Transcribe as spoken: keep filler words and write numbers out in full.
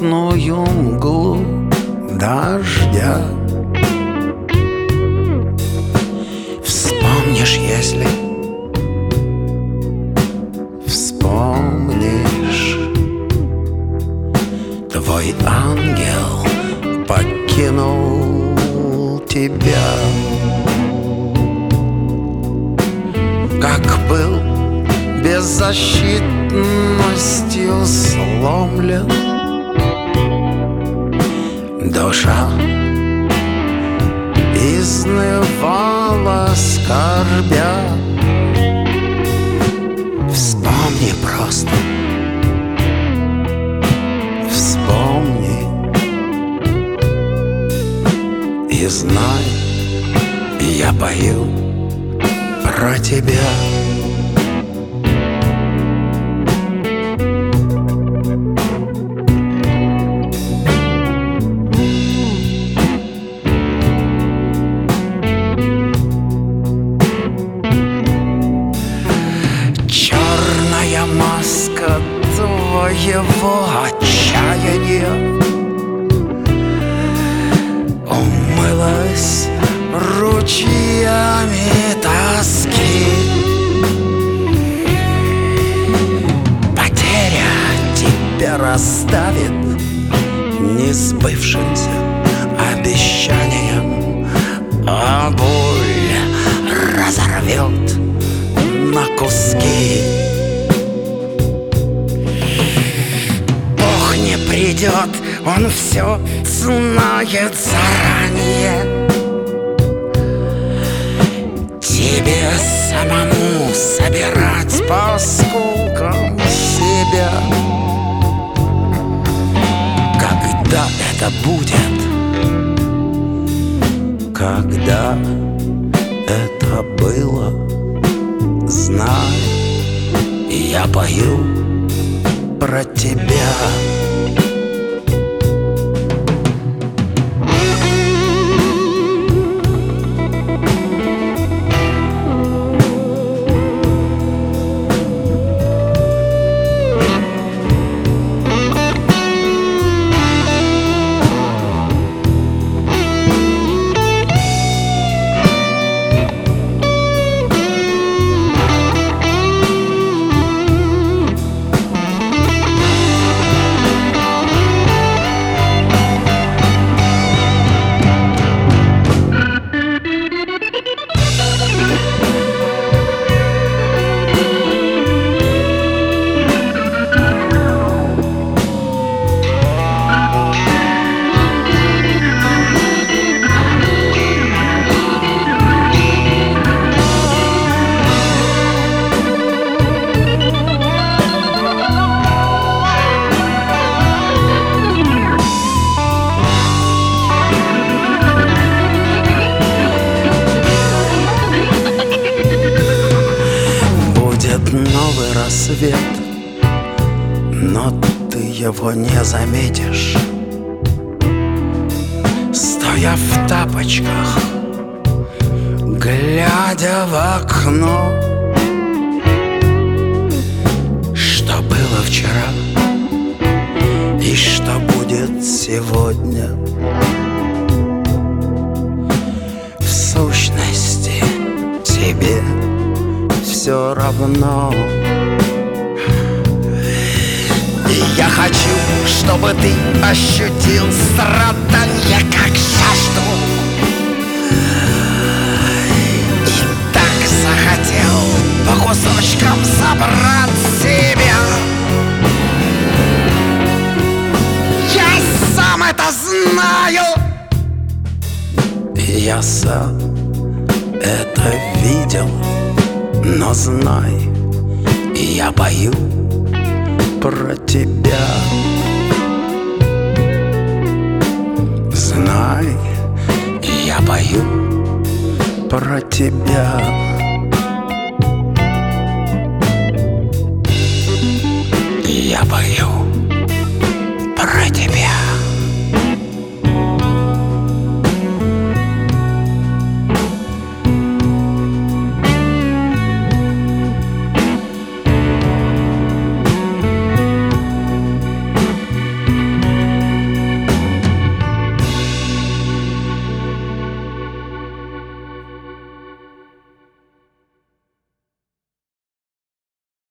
мутную мглу дождя. Вспомнишь, если вспомнишь, твой ангел покинул тебя. Как был беззащитностью сломлен, душа изнывала скорбя. Вспомни просто, вспомни и знай, я пою про тебя. Черная маска твоего отчаяния умылась ручьями тоски. Потеря тебя раздавит несбывшимся обещанием, а боль разорвет на куски. Бог не придет, Он все знает заранее. Тебе самому собирать по скулкам себя. Когда это будет? Когда это было? Знай, я пою про тебя. Новый рассвет, но ты его не заметишь, стоя в тапочках, глядя в окно. Что было вчера и что будет сегодня, в сущности тебе все равно. И я хочу, чтобы ты ощутил страдания как жажду, и так захотел по кусочкам собрать себя. Я сам это знаю, и я сам это видел. Но знай, я пою про тебя. Знай, я пою про тебя. Я пою